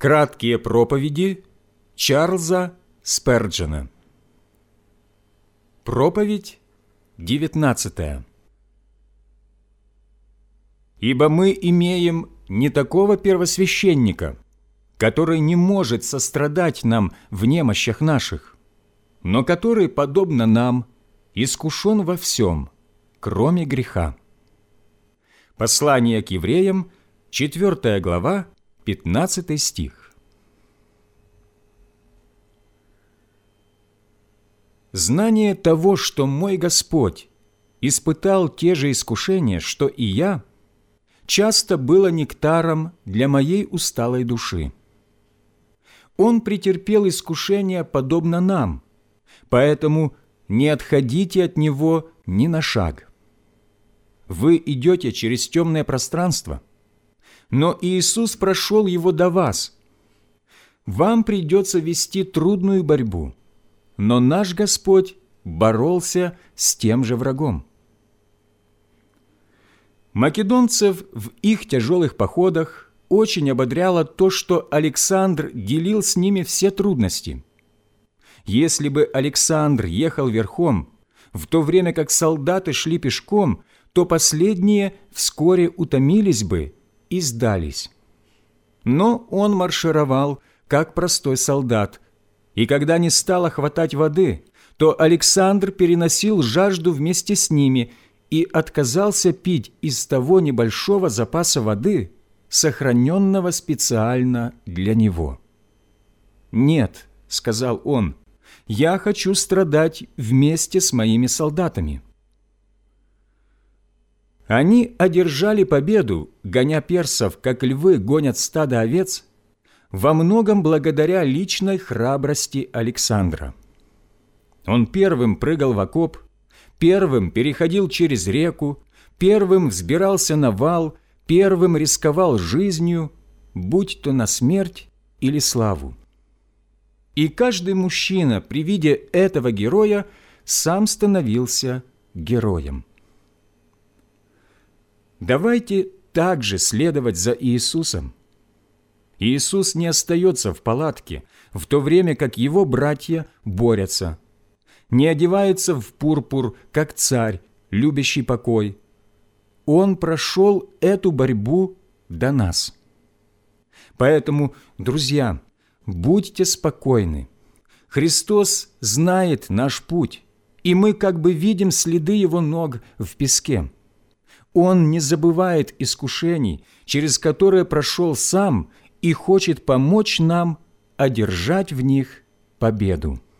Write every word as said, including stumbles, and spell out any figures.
Краткие проповеди Чарльза Сперджена. Проповедь девятнадцатая. «Ибо мы имеем не такого первосвященника, который не может сострадать нам в немощах наших, но который, подобно нам, искушен во всем, кроме греха». Послание к евреям, четвёртая глава, пятнадцатый стих. Знание того, что мой Господь испытал те же искушения, что и я, часто было нектаром для моей усталой души. Он претерпел искушения, подобно нам, поэтому не отходите от Него ни на шаг. Вы идете через темное пространство, но Иисус прошел его до вас. Вам придется вести трудную борьбу, но наш Господь боролся с тем же врагом. Македонцев в их тяжелых походах очень ободряло то, что Александр делил с ними все трудности. Если бы Александр ехал верхом, в то время как солдаты шли пешком, то последние вскоре утомились бы и сдались. Но он маршировал, как простой солдат, и когда не стало хватать воды, то Александр переносил жажду вместе с ними и отказался пить из того небольшого запаса воды, сохраненного специально для него. «Нет», — сказал он, — «я хочу страдать вместе с моими солдатами». Они одержали победу, гоня персов, как львы гонят стадо овец, во многом благодаря личной храбрости Александра. Он первым прыгал в окоп, первым переходил через реку, первым взбирался на вал, первым рисковал жизнью, будь то на смерть или славу. И каждый мужчина при виде этого героя сам становился героем. Давайте также следовать за Иисусом. Иисус не остается в палатке, в то время как Его братья борются, не одевается в пурпур, как царь, любящий покой. Он прошел эту борьбу до нас. Поэтому, друзья, будьте спокойны. Христос знает наш путь, и мы как бы видим следы Его ног в песке. Он не забывает искушений, через которые прошел Сам, и хочет помочь нам одержать в них победу.